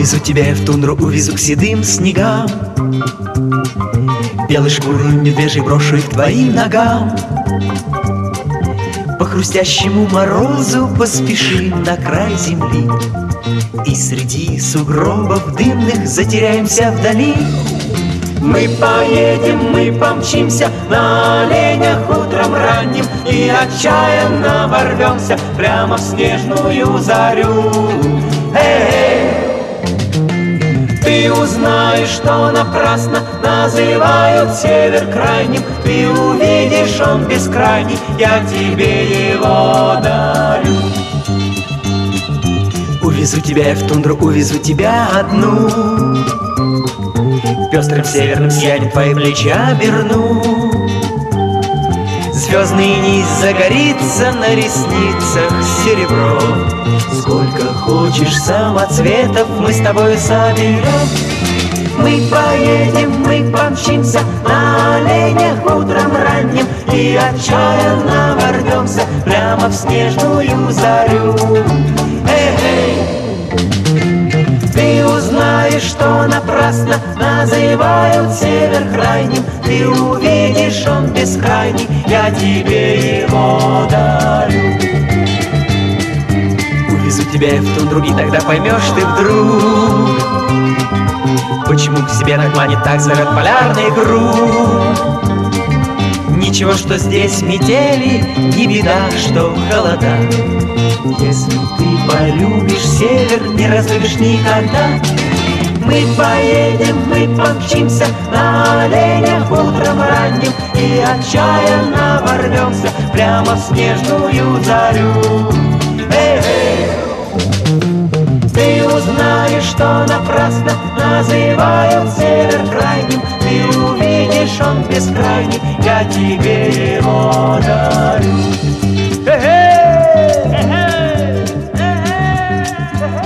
Увезу тебя я в тундру, увезу к седым снегам. Белой шкурой медвежий брошу их твоим ногам. По хрустящему морозу поспешим на край земли, и среди сугробов дымных затеряемся вдали. Мы поедем, мы помчимся на оленях утром ранним, и отчаянно ворвемся прямо в снежную зарю. Ты узнаешь, что напрасно называют север крайним. Ты увидишь, он бескрайний, я тебе его дарю. Увезу тебя я в тундру, увезу тебя одну. Пестрым северным сиянием твои плечи оберну. Звездный низ загорится на ресницах серебро. Сколько хочешь самоцветов мы с тобой соберем. Мы поедем, мы помчимся на оленях утром ранним, и отчаянно ворвемся прямо в снежную зарю. Ты узнаешь, что напрасно называют север крайним. Ты увидишь, он бескрайний, я тебе его дарю. Увезу тебя я в тундру, и тогда поймешь ты вдруг, почему к себе так манит, так зовет полярный круг. Ничего, что здесь метели, не беда, что холода. Если ты полюбишь север, не разлюбишь никогда. Мы поедем, мы помчимся на оленях утром ранним, и отчаянно ворвемся прямо в снежную зарю. Ты узнаешь, что напрасно называют север крайним. Ты увидишь, он бескрайний, я тебе его дарю.